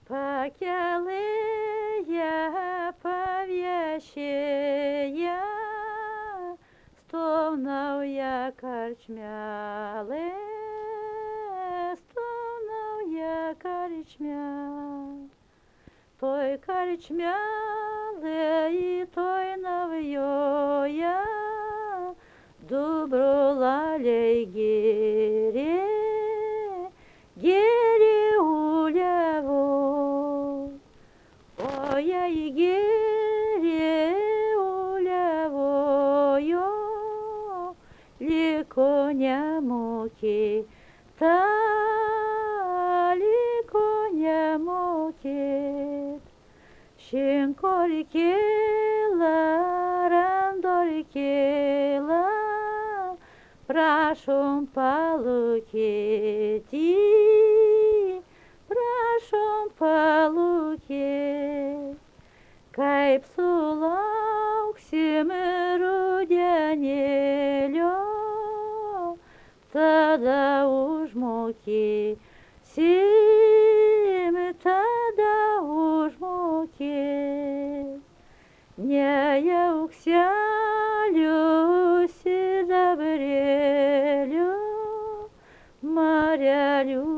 Pakeliėje paviešėje stov nauja karčmelė, stov nauja karčmelė. Toj karčmelėj, toj naujoje du brolaliai gėrė, gėrė uliavo. O jei gėrė uliavojo, liko nemokė, ta liko nemokėt. Šinkor kėla, randor kėla, prašom palūkėti, prašom palūkėti. Kaip sulauksim rudenėlio, tada užmokėsim, tada užmokėsim. Ne aukselių, sidabrėlių, marelių